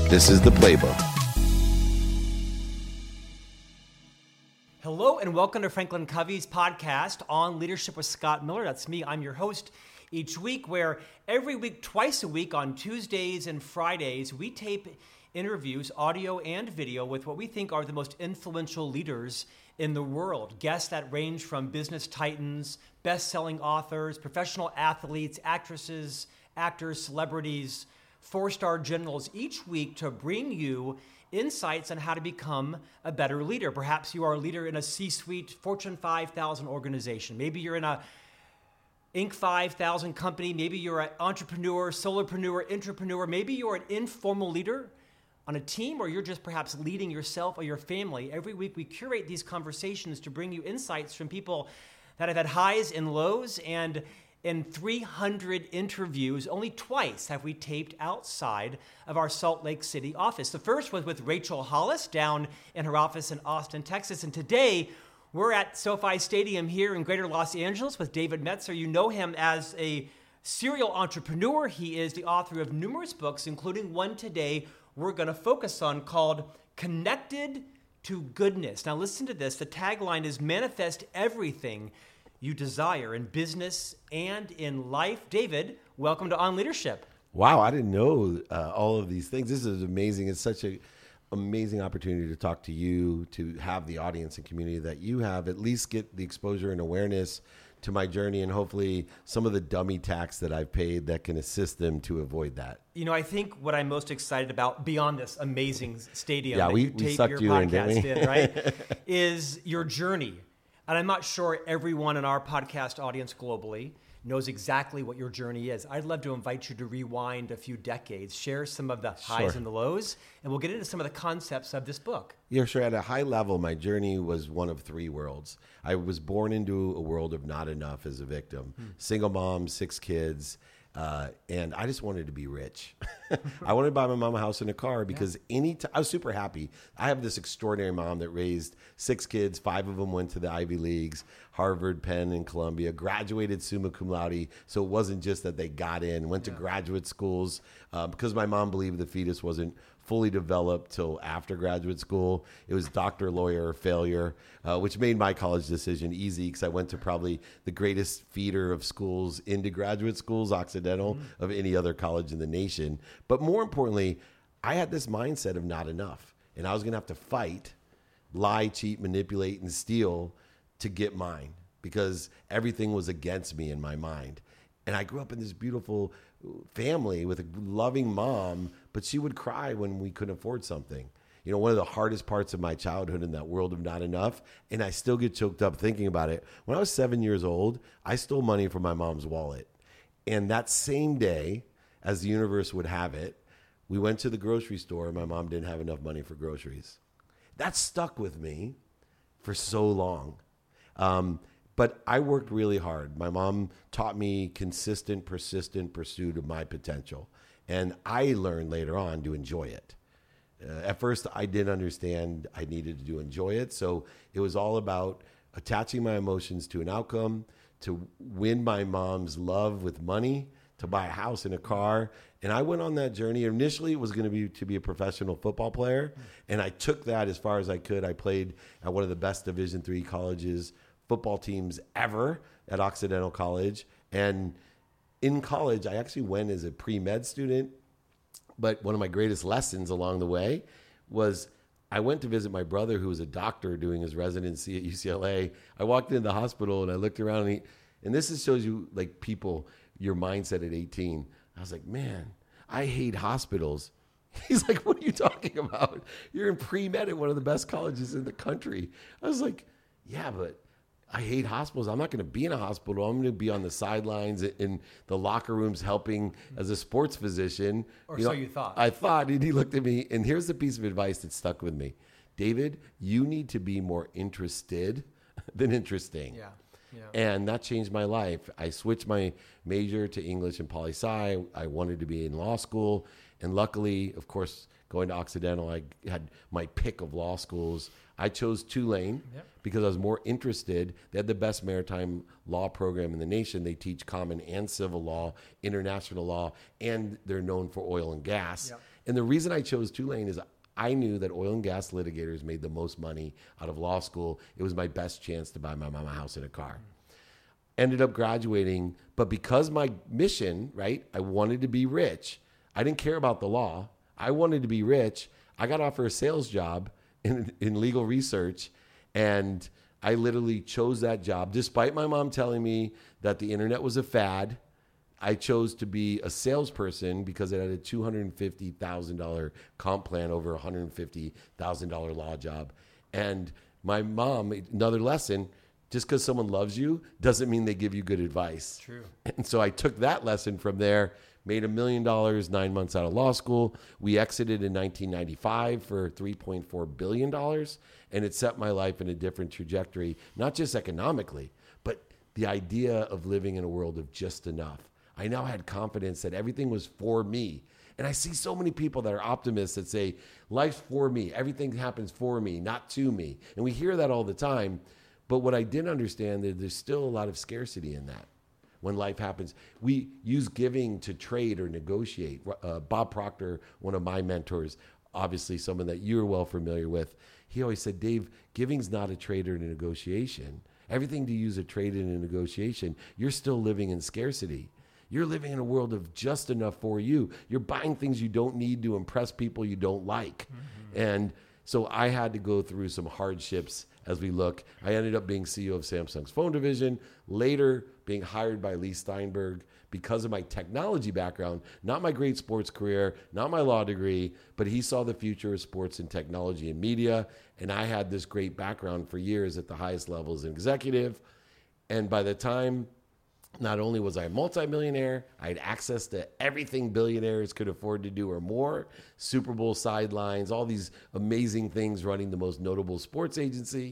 This is The Playbook. Hello and welcome to Franklin Covey's podcast on Leadership with Scott Miller. That's me. I'm your host each week, where every week, twice a week on Tuesdays and Fridays, we tape interviews, audio and video, with what we think are the most influential leaders in the world. Guests that range from business titans, best-selling authors, professional athletes, actresses, actors, celebrities, four-star generals, each week to bring you insights on how to become a better leader. Perhaps you are a leader in a C-suite Fortune 5000 organization. Maybe you're in a Inc. 5000 company. Maybe you're an entrepreneur, solopreneur, intrapreneur. Maybe you're an informal leader on a team, or you're just perhaps leading yourself or your family. Every week we curate these conversations to bring you insights from people that have had highs and lows, and in 300 interviews, only twice have we taped outside of our Salt Lake City office. The first was with Rachel Hollis down in her office in Austin, Texas. And today, we're at SoFi Stadium here in Greater Los Angeles with David Metzer. You know him as a serial entrepreneur. He is the author of numerous books, including one today we're going to focus on called Connected to Goodness. Now listen to this. The tagline is "Manifest everything you desire in business and in life." David, welcome to On Leadership. Wow, I didn't know all of these things. This is amazing. It's such an amazing opportunity to talk to you, to have the audience and community that you have, at least get the exposure and awareness to my journey, and hopefully some of the dummy tax that I've paid that can assist them to avoid that. You know, I think what I'm most excited about beyond this amazing stadium that we tape sucked your podcast in, in, right, is your journey. And I'm not sure everyone in our podcast audience globally knows exactly what your journey is. I'd love to invite you to rewind a few decades, share some of the highs and the lows, and we'll get into some of the concepts of this book. Yeah, sure. At a high level, my journey was one of three worlds. I was born into a world of not enough as a victim. Single mom, 6 kids, and I just wanted to be rich. I wanted to buy my mom a house and a car because I was super happy. I have this extraordinary mom that raised 6 kids. 5 of them went to the Ivy Leagues, Harvard, Penn, and Columbia, graduated summa cum laude. So it wasn't just that they got in, went to graduate schools because my mom believed the fetus wasn't fully developed till after graduate school. It was doctor, lawyer, or failure, which made my college decision easy because I went to probably the greatest feeder of schools into graduate schools, Occidental, of any other college in the nation. But more importantly, I had this mindset of not enough, and I was going to have to fight, lie, cheat, manipulate, and steal to get mine because everything was against me in my mind. And I grew up in this beautiful family with a loving mom, but she would cry when we couldn't afford something. You know, one of the hardest parts of my childhood in that world of not enough, and I still get choked up thinking about it. When I was 7 years old, I stole money from my mom's wallet. And that same day, as the universe would have it, we went to the grocery store and my mom didn't have enough money for groceries. That stuck with me for so long. But I worked really hard. My mom taught me consistent, persistent pursuit of my potential. And I learned later on to enjoy it. At first, I didn't understand I needed to enjoy it. So it was all about attaching my emotions to an outcome, to win my mom's love with money, to buy a house and a car. And I went on that journey. Initially, it was going to be a professional football player. And I took that as far as I could. I played at one of the best Division III colleges, football teams ever at Occidental College. And in college, I actually went as a pre-med student. But one of my greatest lessons along the way was I went to visit my brother who was a doctor doing his residency at UCLA. I walked into the hospital and I looked around and this shows you like people, your mindset at 18. I was like, man, I hate hospitals. He's like, what are you talking about? You're in pre-med at one of the best colleges in the country. I was like, yeah, but I hate hospitals. I'm not going to be in a hospital. I'm going to be on the sidelines in the locker rooms helping as a sports physician. Or so you thought. I thought, and he looked at me, and here's the piece of advice that stuck with me. David, you need to be more interested than interesting. Yeah. And that changed my life. I switched my major to English and poli-sci. I wanted to be in law school. And luckily, of course, going to Occidental, I had my pick of law schools. I chose Tulane because I was more interested. They had the best maritime law program in the nation. They teach common and civil law, international law, and they're known for oil and gas. And the reason I chose Tulane is I knew that oil and gas litigators made the most money out of law school. It was my best chance to buy my mom a house and a car. Ended up graduating, but because my mission, right, I wanted to be rich. I didn't care about the law. I wanted to be rich. I got offered a sales job in legal research, and I literally chose that job. Despite my mom telling me that the internet was a fad, I chose to be a salesperson because it had a $250,000 comp plan over a $150,000 law job. And my mom, another lesson, just because someone loves you doesn't mean they give you good advice. True. And so I took that lesson from there, made $1 million 9 months out of law school. We exited in 1995 for $3.4 billion. And it set my life in a different trajectory, not just economically, but the idea of living in a world of just enough. I now had confidence that everything was for me. And I see so many people that are optimists that say, life's for me. Everything happens for me, not to me. And we hear that all the time. But what I didn't understand is there's still a lot of scarcity in that. When life happens, we use giving to trade or negotiate. Bob Proctor, one of my mentors, obviously someone that you're well familiar with, he always said, Dave, giving's not a trade or a negotiation. Everything to use a trade and a negotiation, you're still living in scarcity. You're living in a world of just enough for you. You're buying things you don't need to impress people you don't like. Mm-hmm. And so I had to go through some hardships as we look. I ended up being CEO of Samsung's phone division, later being hired by Lee Steinberg because of my technology background, not my great sports career, not my law degree, but he saw the future of sports and technology and media. And I had this great background for years at the highest levels as an executive. And by the time, not only was I a multimillionaire, I had access to everything billionaires could afford to do or more, Super Bowl sidelines, all these amazing things running the most notable sports agency.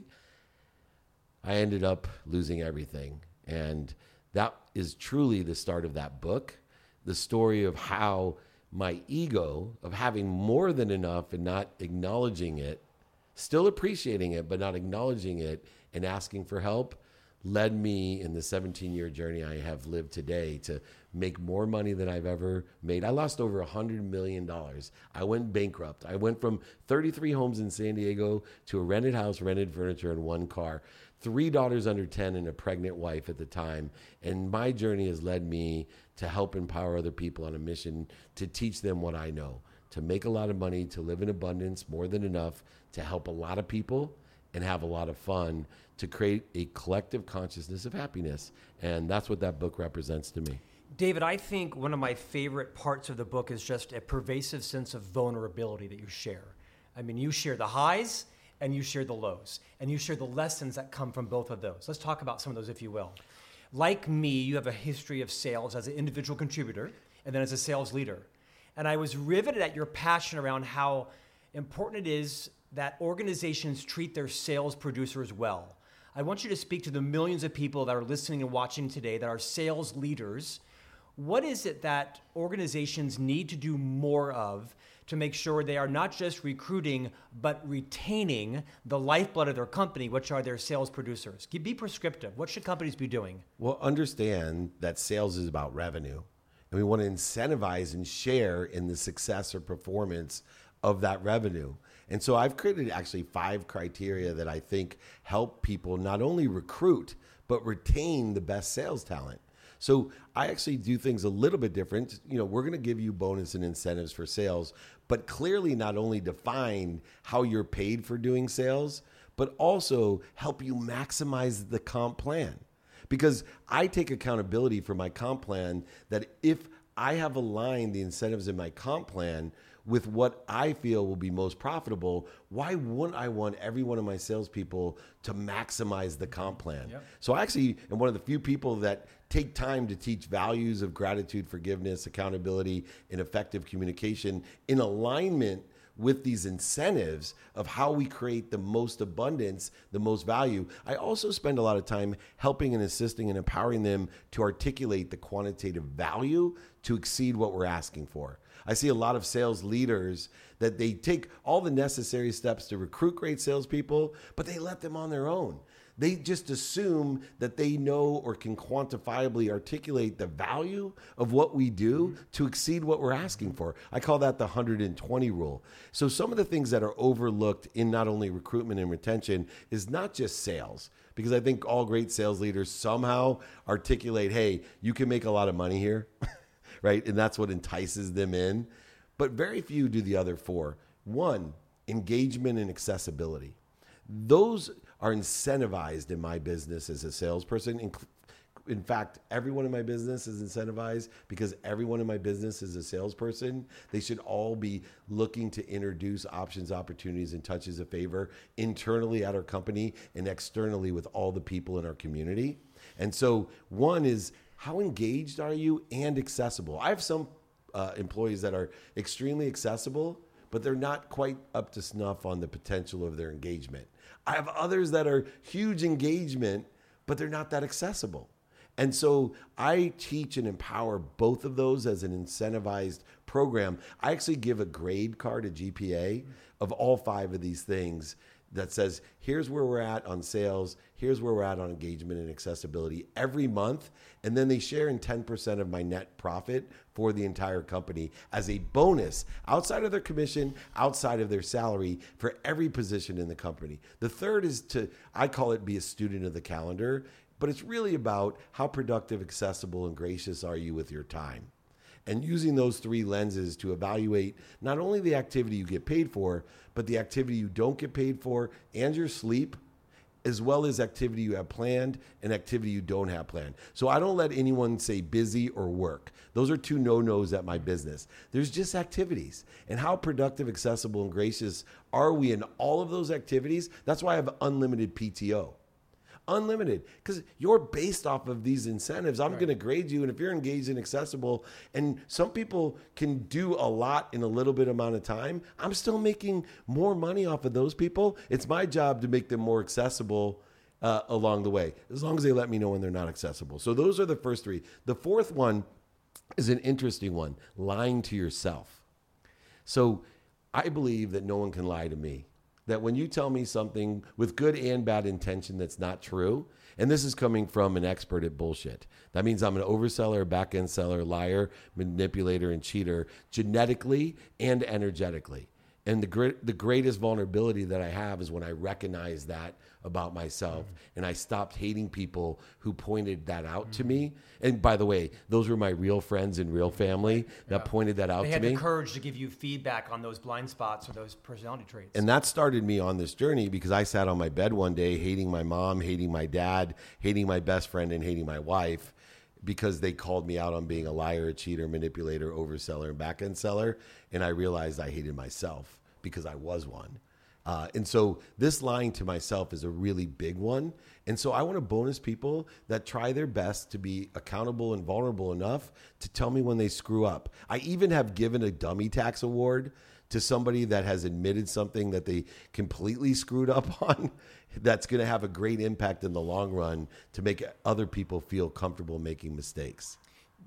I ended up losing everything. And that is truly the start of that book, the story of how my ego of having more than enough and not acknowledging it, still appreciating it, but not acknowledging it and asking for help, led me in the 17-year journey I have lived today to make more money than I've ever made. I lost over $100 million. I went bankrupt. I went from 33 homes in San Diego to a rented house, rented furniture, and one car. 3 daughters under 10 and a pregnant wife at the time. And my journey has led me to help empower other people on a mission to teach them what I know, to make a lot of money, to live in abundance, more than enough, to help a lot of people and have a lot of fun, to create a collective consciousness of happiness. And that's what that book represents to me. David, I think one of my favorite parts of the book is just a pervasive sense of vulnerability that you share. I mean, you share the highs and you share the lows, and you share the lessons that come from both of those. Let's talk about some of those, if you will. Like me, you have a history of sales as an individual contributor and then as a sales leader. And I was riveted at your passion around how important it is that organizations treat their sales producers well. I want you to speak to the millions of people that are listening and watching today that are sales leaders. What is it that organizations need to do more of to make sure they are not just recruiting, but retaining the lifeblood of their company, which are their sales producers? Be prescriptive. What should companies be doing? Well, understand that sales is about revenue, and we want to incentivize and share in the success or performance of that revenue. And so I've created actually 5 criteria that I think help people not only recruit, but retain the best sales talent. So I actually do things a little bit different. You know, we're going to give you bonus and incentives for sales, but clearly not only define how you're paid for doing sales, but also help you maximize the comp plan. Because I take accountability for my comp plan, that if I have aligned the incentives in my comp plan with what I feel will be most profitable, why wouldn't I want every one of my salespeople to maximize the comp plan? Yep. So I actually am one of the few people that take time to teach values of gratitude, forgiveness, accountability, and effective communication in alignment with these incentives of how we create the most abundance, the most value. I also spend a lot of time helping and assisting and empowering them to articulate the quantitative value to exceed what we're asking for. I see a lot of sales leaders that they take all the necessary steps to recruit great salespeople, but they let them on their own. They just assume that they know or can quantifiably articulate the value of what we do to exceed what we're asking for. I call that the 120 rule. So some of the things that are overlooked in not only recruitment and retention is not just sales, because I think all great sales leaders somehow articulate, hey, you can make a lot of money here, right? And that's what entices them in. But very few do the other four. One, engagement and accessibility. Those are incentivized in my business as a salesperson. In fact, everyone in my business is incentivized because everyone in my business is a salesperson. They should all be looking to introduce options, opportunities, and touches of favor internally at our company and externally with all the people in our community. And so one is, how engaged are you and accessible? I have some employees that are extremely accessible, but they're not quite up to snuff on the potential of their engagement. I have others that are huge engagement, but they're not that accessible. And so I teach and empower both of those as an incentivized program. I actually give a grade card, a GPA, of all 5 of these things that says, here's where we're at on sales, here's where we're at on engagement and accessibility every month. And then they share in 10% of my net profit for the entire company as a bonus outside of their commission, outside of their salary for every position in the company. The third is I call it be a student of the calendar, but it's really about how productive, accessible, and gracious are you with your time. And using those 3 lenses to evaluate not only the activity you get paid for, but the activity you don't get paid for and your sleep, as well as activity you have planned and activity you don't have planned. So I don't let anyone say busy or work. Those are 2 no-nos at my business. There's just activities. And how productive, accessible, and gracious are we in all of those activities? That's why I have unlimited PTO. Unlimited, because you're based off of these incentives. I'm going to grade you, and if you're engaged and accessible, and some people can do a lot in a little bit amount of time, I'm still making more money off of those people. It's my job to make them more accessible along the way, as long as they let me know when they're not accessible. So those are the first 3. The fourth one is an interesting one, lying to yourself. So I believe that no one can lie to me. That when you tell me something with good and bad intention that's not true, and this is coming from an expert at bullshit. That means I'm an overseller, back-end seller, liar, manipulator, and cheater genetically and energetically. And the greatest vulnerability that I have is when I recognize that about myself and I stopped hating people who pointed that out to me. And by the way, those were my real friends and real family that pointed that out to me. They had the courage to give you feedback on those blind spots or those personality traits. And that started me on this journey because I sat on my bed one day hating my mom, hating my dad, hating my best friend, and hating my wife because they called me out on being a liar, a cheater, manipulator, overseller, and back-end seller. And I realized I hated myself because I was one. And so this lying to myself is a really big one. And so I want to bonus people that try their best to be accountable and vulnerable enough to tell me when they screw up. I even have given a dummy tax award to somebody that has admitted something that they completely screwed up on. That's going to have a great impact in the long run to make other people feel comfortable making mistakes.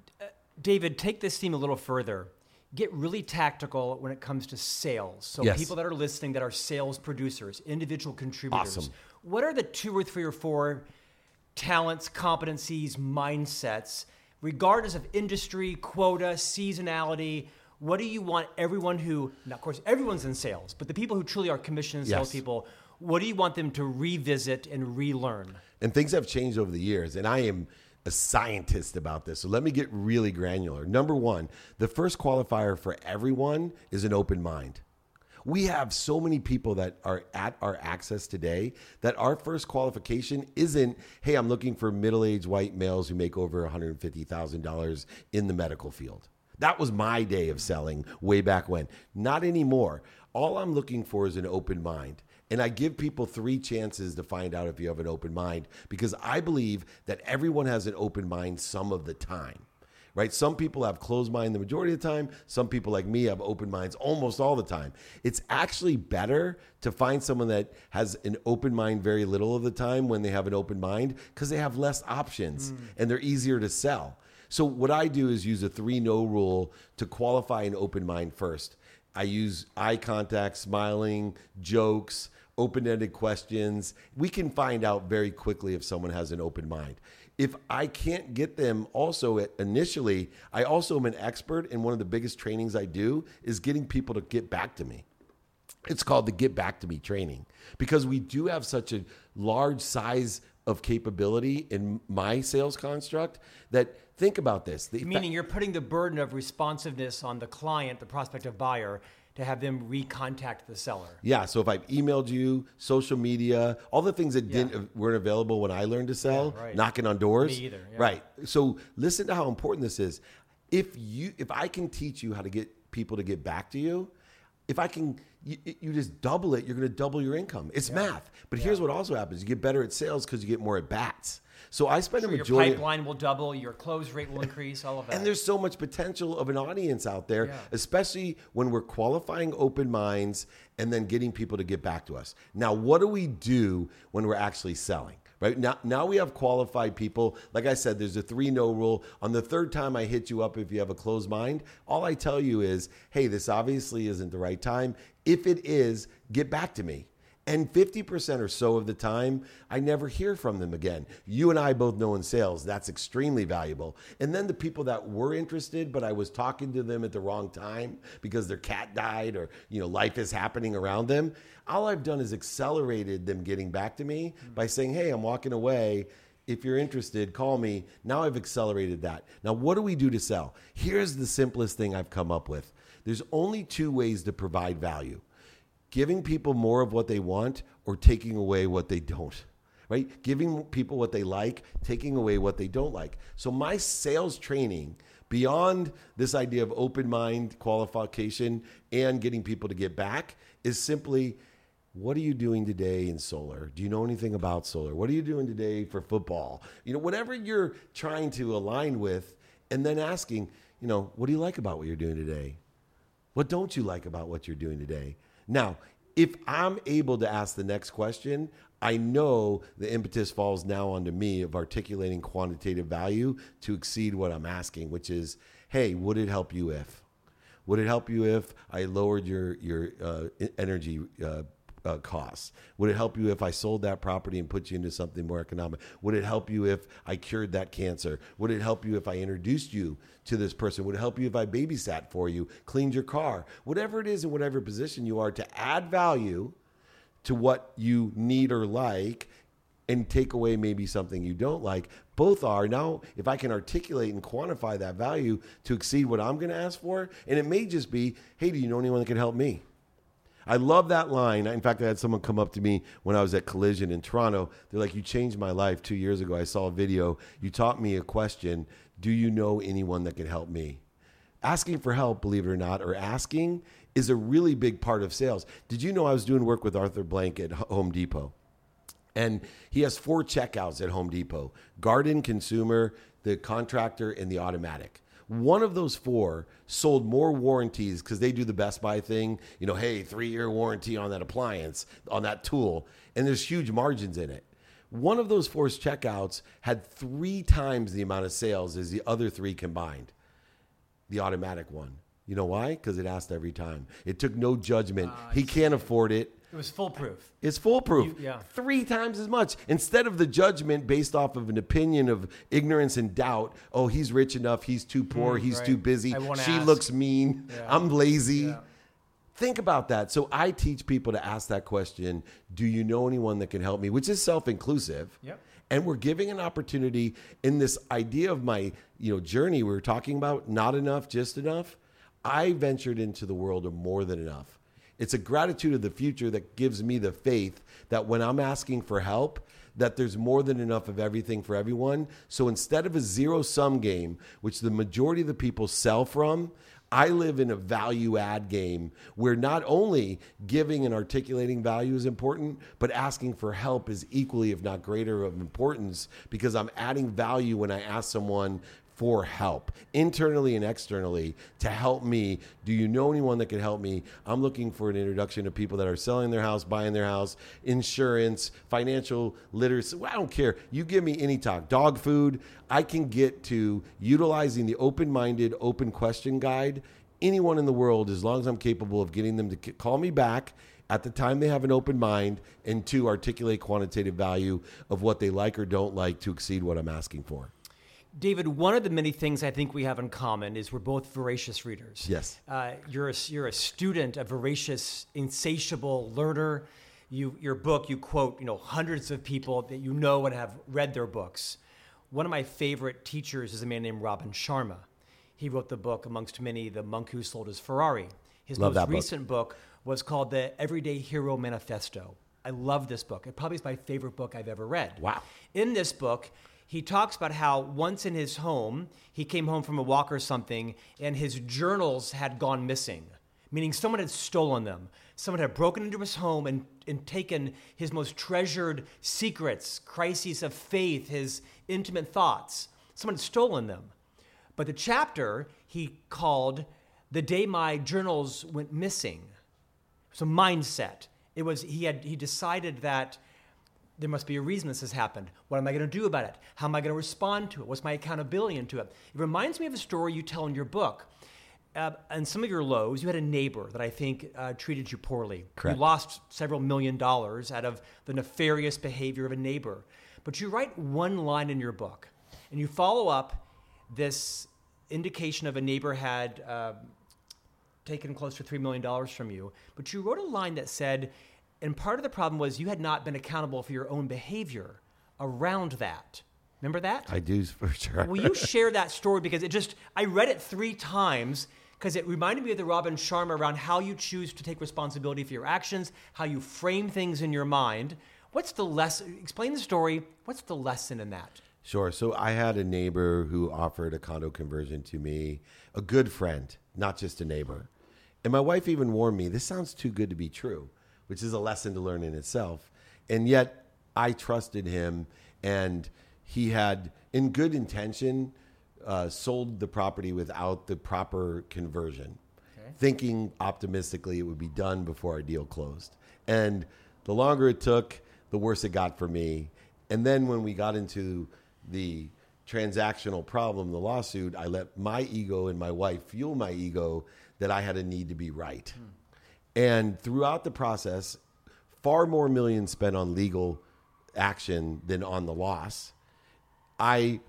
David, take this theme a little further. Get really tactical when it comes to sales. So Yes. people that are listening that are sales producers, individual contributors. Awesome. What are the 2 or 3 or 4 talents, competencies, mindsets, regardless of industry, quota, seasonality? What do you want everyone who, now of course everyone's in sales, but the people who truly are commissioned salespeople, what do you want them to revisit and relearn? And things have changed over the years, and I am a scientist about this. So let me get really granular. Number 1, the first qualifier for everyone is an open mind. We have so many people that are at our access today that our first qualification isn't, hey, I'm looking for middle-aged white males who make over $150,000 in the medical field. That was my day of selling way back when. Not anymore. All I'm looking for is an open mind. And I give people 3 chances to find out if you have an open mind because I believe that everyone has an open mind some of the time, right? Some people have closed mind the majority of the time. Some people like me have open minds almost all the time. It's actually better to find someone that has an open mind very little of the time when they have an open mind because they have less options and they're easier to sell. So what I do is use a 3-no rule to qualify an open mind first. I use eye contact, smiling, jokes, open-ended questions. We can find out very quickly if someone has an open mind. If I can't get them also initially, I also am an expert, and one of the biggest trainings I do is getting people to get back to me. It's called the Get Back to Me training, because we do have such a large size of capability in my sales construct that, think about this. Meaning you're putting the burden of responsiveness on the client, the prospective buyer, to have them recontact the seller. Yeah, so if I've emailed you, social media, all the things that weren't available when I learned to sell, knocking on doors. Me either. Yeah. Right. So listen to how important this is. If I can teach you how to get people to get back to you, if I can, you just double it, you're going to double your income. It's math. But here's what also happens. You get better at sales because you get more at bats. So I spend a majority. Your pipeline will double, your close rate will increase, all of that. And there's so much potential of an audience out there, especially when we're qualifying open minds and then getting people to get back to us. Now, what do we do when we're actually selling? Right now we have qualified people. Like I said, there's a 3-no rule. On the third time I hit you up, if you have a closed mind, all I tell you is, hey, this obviously isn't the right time. If it is, get back to me. And 50% or so of the time, I never hear from them again. You and I both know in sales, that's extremely valuable. And then the people that were interested, but I was talking to them at the wrong time because their cat died or life is happening around them, all I've done is accelerated them getting back to me by saying, hey, I'm walking away. If you're interested, call me. Now I've accelerated that. Now, what do we do to sell? Here's the simplest thing I've come up with. There's only 2 ways to provide value. Giving people more of what they want or taking away what they don't, right? Giving people what they like, taking away what they don't like. So my sales training, beyond this idea of open mind qualification and getting people to get back, is simply, what are you doing today in solar? Do you know anything about solar? What are you doing today for football? Whatever you're trying to align with, and then asking, what do you like about what you're doing today? What don't you like about what you're doing today? Now, if I'm able to ask the next question, I know the impetus falls now onto me of articulating quantitative value to exceed what I'm asking, which is, hey, would it help you if? Would it help you if I lowered your energy costs? Would it help you if I sold that property and put you into something more economic? Would it help you if I cured that cancer? Would it help you if I introduced you to this person? Would it help you if I babysat for you, cleaned your car? Whatever it is in whatever position you are, to add value to what you need or like and take away maybe something you don't like. Both are. Now, if I can articulate and quantify that value to exceed what I'm going to ask for, and it may just be, hey, do you know anyone that can help me? I love that line. In fact, I had someone come up to me when I was at Collision in Toronto. They're like, you changed my life 2 years ago. I saw a video. You taught me a question. Do you know anyone that can help me? Asking for help, believe it or not, or asking is a really big part of sales. Did you know I was doing work with Arthur Blank at Home Depot? And he has 4 checkouts at Home Depot: garden, consumer, the contractor, and the automatic. One of those 4 sold more warranties because they do the Best Buy thing. Hey, 3-year warranty on that appliance, on that tool. And there's huge margins in it. One of those 4 checkouts had 3 times the amount of sales as the other 3 combined. The automatic one. You know why? Because it asked every time. It took no judgment. He can't afford it. It was foolproof. It's foolproof. 3 times as much. Instead of the judgment based off of an opinion of ignorance and doubt, oh, he's rich enough, he's too poor, he's too busy, she looks mean, I'm lazy. Yeah. Think about that. So I teach people to ask that question, do you know anyone that can help me? Which is self-inclusive. Yep. And we're giving an opportunity in this idea of my journey we were talking about, not enough, just enough. I ventured into the world of more than enough. It's a gratitude of the future that gives me the faith that when I'm asking for help, that there's more than enough of everything for everyone. So instead of a zero-sum game, which the majority of the people sell from, I live in a value-add game where not only giving and articulating value is important, but asking for help is equally, if not greater, of importance, because I'm adding value when I ask someone for help, internally and externally, to help me. Do you know anyone that can help me? I'm looking for an introduction to people that are selling their house, buying their house, insurance, financial literacy. Well, I don't care. You give me any talk. Dog food. I can get to utilizing the open-minded, open question guide anyone in the world as long as I'm capable of getting them to call me back at the time they have an open mind, and 2, articulate quantitative value of what they like or don't like to exceed what I'm asking for. David, one of the many things I think we have in common is we're both voracious readers. Yes. You're a student, a voracious, insatiable learner. Your book, you quote, hundreds of people that you know and have read their books. One of my favorite teachers is a man named Robin Sharma. He wrote the book, amongst many, The Monk Who Sold His Ferrari. His Love most recent book was called The Everyday Hero Manifesto. I love this book. It probably is my favorite book I've ever read. Wow. In this book, he talks about how once in his home, he came home from a walk or something, and his journals had gone missing, meaning someone had stolen them. Someone had broken into his home and taken his most treasured secrets, crises of faith, his intimate thoughts. Someone had stolen them. But the chapter he called The Day My Journals Went Missing. It was a mindset. It was he decided that there must be a reason this has happened. What am I going to do about it? How am I going to respond to it? What's my accountability into it? It reminds me of a story you tell in your book. And some of your lows, you had a neighbor that I think treated you poorly. Correct. You lost several $1 million out of the nefarious behavior of a neighbor. But you write one line in your book, and you follow up this indication of a neighbor had taken close to $3 million from you. But you wrote a line that said, and part of the problem was you had not been accountable for your own behavior around that. Remember that? I do, for sure. Will you share that story? Because I read it 3 times because it reminded me of the Robin Sharma around how you choose to take responsibility for your actions, how you frame things in your mind. What's the lesson? Explain the story. What's the lesson in that? Sure. So I had a neighbor who offered a condo conversion to me, a good friend, not just a neighbor. And my wife even warned me, this sounds too good to be true, which is a lesson to learn in itself. And yet I trusted him, and he had, in good intention, sold the property without the proper conversion, thinking optimistically it would be done before our deal closed. And the longer it took, the worse it got for me. And then when we got into the transactional problem, the lawsuit, I let my ego and my wife fuel my ego that I had a need to be right. And throughout the process, far more millions spent on legal action than on the loss. I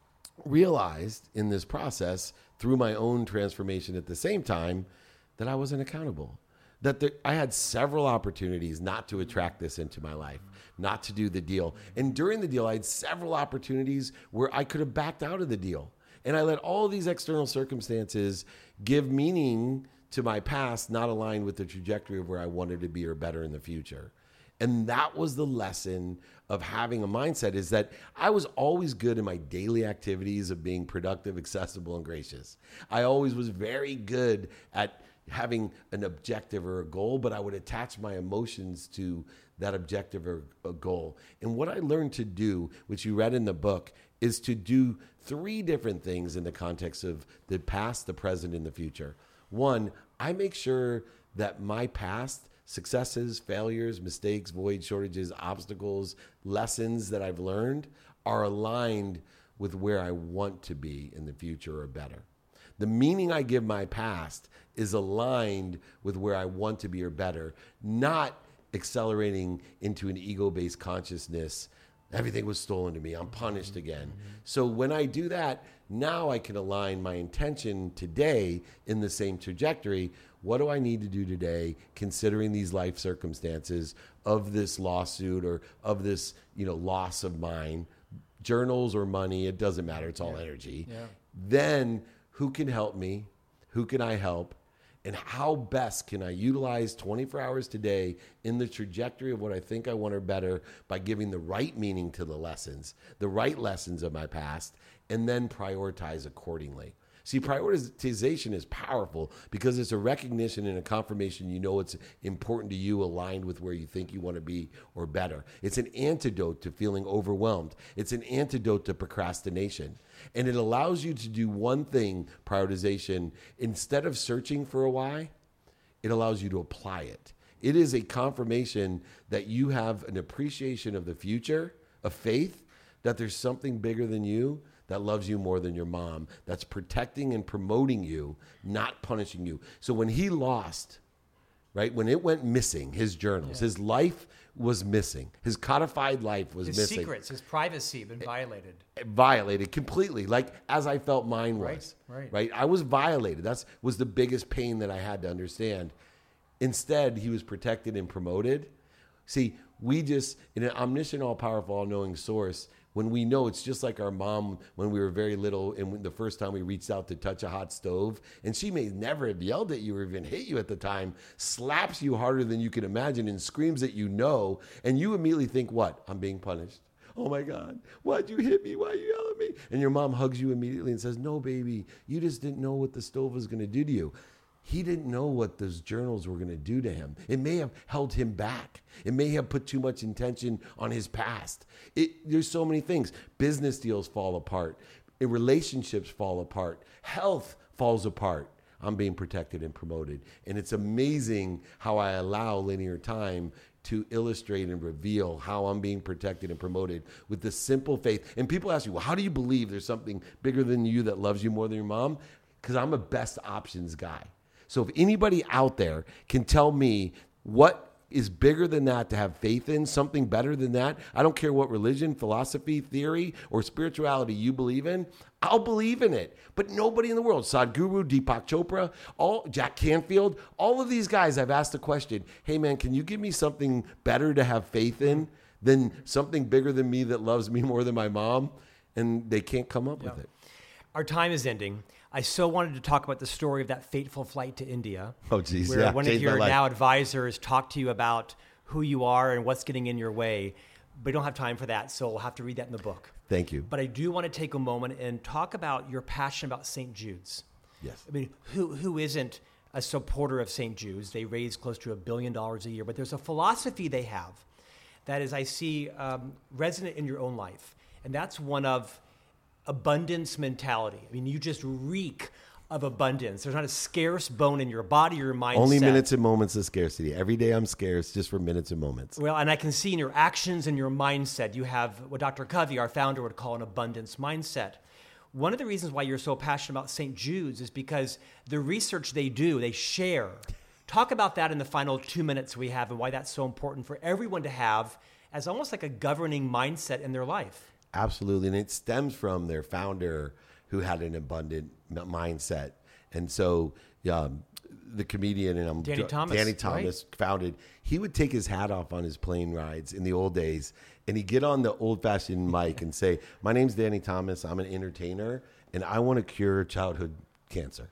realized in this process, through my own transformation at the same time, that I wasn't accountable. That I had several opportunities not to attract this into my life, not to do the deal. And during the deal, I had several opportunities where I could have backed out of the deal. And I let all these external circumstances give meaning to my past, not aligned with the trajectory of where I wanted to be or better in the future. And that was the lesson of having a mindset, is that I was always good in my daily activities of being productive, accessible, and gracious. I always was very good at having an objective or a goal, but I would attach my emotions to that objective or a goal. And what I learned to do, which you read in the book, is to do 3 different things in the context of the past, the present, and the future. 1, I make sure that my past successes, failures, mistakes, voids, shortages, obstacles, lessons that I've learned are aligned with where I want to be in the future or better. The meaning I give my past is aligned with where I want to be or better, not accelerating into an ego-based consciousness. Everything was stolen to me. I'm punished again. So when I do that, now I can align my intention today in the same trajectory. What do I need to do today, considering these life circumstances of this lawsuit or of this, loss of mine, journals or money? It doesn't matter. It's all energy. Yeah. Then who can help me? Who can I help? And how best can I utilize 24 hours today in the trajectory of what I think I want or better by giving the right meaning to the right lessons of my past, and then prioritize accordingly. See, prioritization is powerful because it's a recognition and a confirmation it's important to you, aligned with where you think you want to be or better. It's an antidote to feeling overwhelmed. It's an antidote to procrastination. And it allows you to do one thing, prioritization, instead of searching for a why, it allows you to apply it. It is a confirmation that you have an appreciation of the future, of faith, that there's something bigger than you that loves you more than your mom, that's protecting and promoting you, not punishing you. So when he lost, right, when it went missing, his journals, his life was missing. His codified life was his missing. His secrets, his privacy been violated. Violated completely, like as I felt mine was. Right. I was violated. That was the biggest pain that I had to understand. Instead, he was protected and promoted. See, we just, in an omniscient, all-powerful, all-knowing source, when we know, it's just like our mom when we were very little and when the first time we reached out to touch a hot stove, and she may never have yelled at you or even hit you at the time, slaps you harder than you can imagine and screams at you, no, and you immediately think, what? I'm being punished. Oh my God, why'd you hit me? Why you yell at me? And your mom hugs you immediately and says, no, baby, you just didn't know what the stove was going to do to you. He didn't know what those journals were going to do to him. It may have held him back. It may have put too much intention on his past. There's so many things. Business deals fall apart. Relationships fall apart. Health falls apart. I'm being protected and promoted. And it's amazing how I allow linear time to illustrate and reveal how I'm being protected and promoted with the simple faith. And people ask you, well, how do you believe there's something bigger than you that loves you more than your mom? Because I'm a best options guy. So if anybody out there can tell me what is bigger than that to have faith in, something better than that, I don't care what religion, philosophy, theory, or spirituality you believe in, I'll believe in it. But nobody in the world, Sadhguru, Deepak Chopra, Jack Canfield, all of these guys, I've asked the question, hey man, can you give me something better to have faith in than something bigger than me that loves me more than my mom? And they can't come up with it. Our time is ending. I so wanted to talk about the story of that fateful flight to India. Oh, geez. Where one of your now advisors talked to you about who you are and what's getting in your way. But we don't have time for that, so we'll have to read that in the book. Thank you. But I do want to take a moment and talk about your passion about St. Jude's. Yes. I mean, who isn't a supporter of St. Jude's? They raise close to $1 billion a year. But there's a philosophy they have that is, I see, resonant in your own life. And that's one of abundance mentality. I mean, you just reek of abundance. There's not a scarce bone in your body or your mindset. Only minutes and moments of scarcity. Every day I'm scarce just for minutes and moments. Well, and I can see in your actions and your mindset, you have what Dr. Covey, our founder, would call an abundance mindset. One of the reasons why you're so passionate about St. Jude's is because the research they do, they share. Talk about that in the final 2 minutes we have and why that's so important for everyone to have as almost like a governing mindset in their life. Absolutely. And it stems from their founder who had an abundant mindset. And so the comedian, and Danny Thomas right? founded, he would take his hat off on his plane rides in the old days, and he'd get on the old-fashioned mic and say, my name's Danny Thomas, I'm an entertainer, and I want to cure childhood cancer.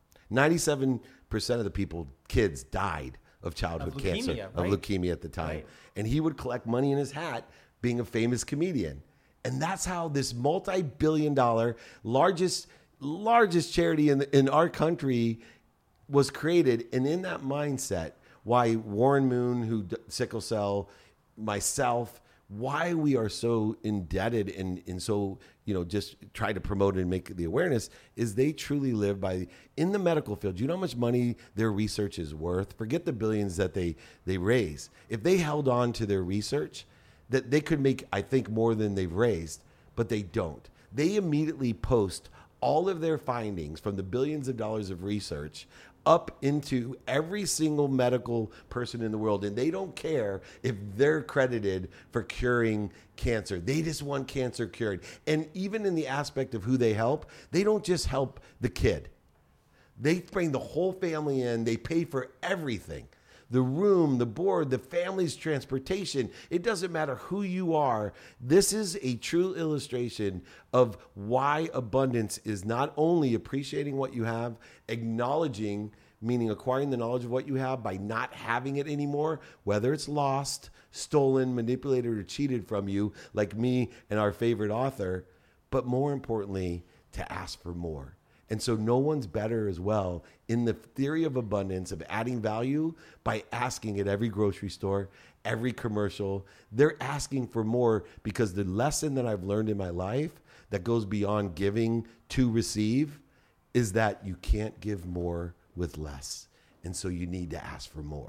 97% of the kids died of childhood cancer, of leukemia at the time. Right. And he would collect money in his hat being a famous comedian. And that's how this multi-billion-dollar, largest charity in our country was created. And in that mindset, why Warren Moon, who sickle cell, myself, why we are so indebted and so, just try to promote it and make the awareness is they truly live by, in the medical field, do you know how much money their research is worth? Forget the billions that they raise. If they held on to their research, that they could make, I think, more than they've raised, but they don't. They immediately post all of their findings from the billions of dollars of research up into every single medical person in the world, and they don't care if they're credited for curing cancer. They just want cancer cured. And even in the aspect of who they help, they don't just help the kid. They bring the whole family in. They pay for everything. The room, the board, the family's transportation. It doesn't matter who you are. This is a true illustration of why abundance is not only appreciating what you have, acknowledging, meaning acquiring the knowledge of what you have by not having it anymore, whether it's lost, stolen, manipulated, or cheated from you, like me and our favorite author, but more importantly, to ask for more. And so no one's better as well in the theory of abundance, of adding value by asking at every grocery store, every commercial. They're asking for more because the lesson that I've learned in my life that goes beyond giving to receive is that you can't give more with less. And so you need to ask for more.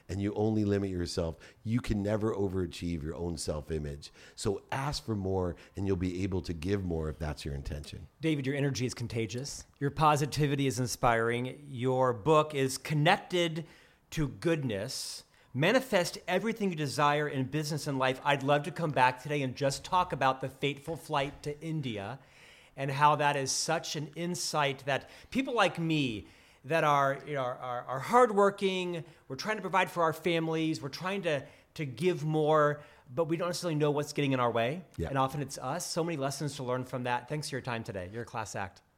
and you only limit yourself, you can never overachieve your own self-image. So ask for more, and you'll be able to give more if that's your intention. David, your energy is contagious. Your positivity is inspiring. Your book is Connected to Goodness. Manifest everything you desire in business and life. I'd love to come back today and just talk about the fateful flight to India and how that is such an insight that people like me that are hardworking, we're trying to provide for our families, we're trying to give more, but we don't necessarily know what's getting in our way. Yeah. And often it's us. So many lessons to learn from that. Thanks for your time today. You're a class act.